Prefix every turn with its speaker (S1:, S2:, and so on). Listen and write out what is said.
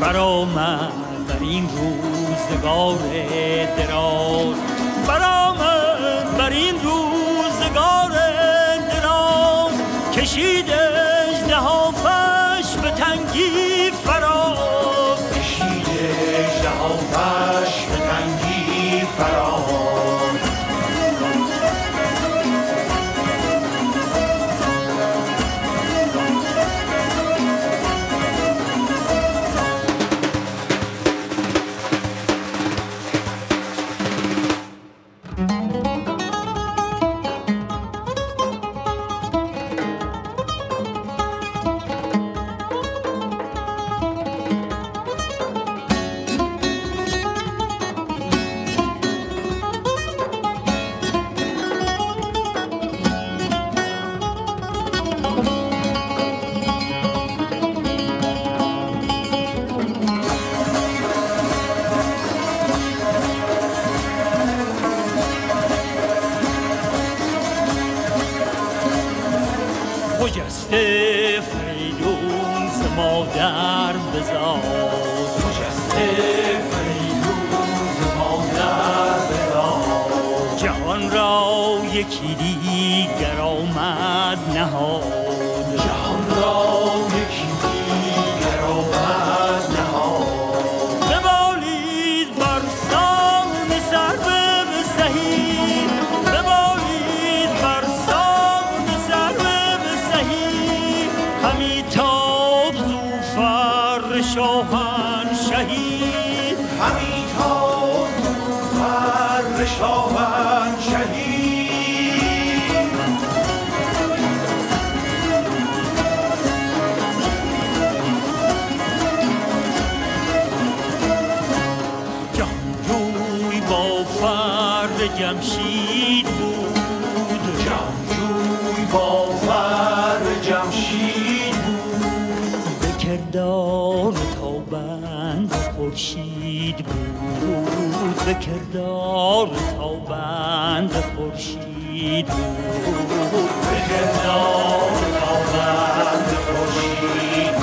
S1: برآمد در این روزگار دراز، برآمد بر این روزگار دراز، کشید اژدهافش به تنگی فراز،
S2: کشید اژدهافش به تنگی فراز.
S1: خجسته فریدون ز مادر بزاد،
S2: خجسته فریدون ز مادر بزاد،
S1: جهان را یکی دیگر آمد نهاد،
S2: جهان را یکی دیگر آمد نهاد.
S1: ببالید بر سان سرو سهی، ببالید بر سان سرو سهی، همی تاب زو فر شاهنشهی،
S2: همی تاب زو فر شاهنشهی.
S1: جهانجوی با فر جمشید بود،
S2: جهانجوی با فر جمشید بود،
S1: به کردار تابند خورشید بود، به کردار تابند خورشید بود،
S2: به کردار تابند خورشید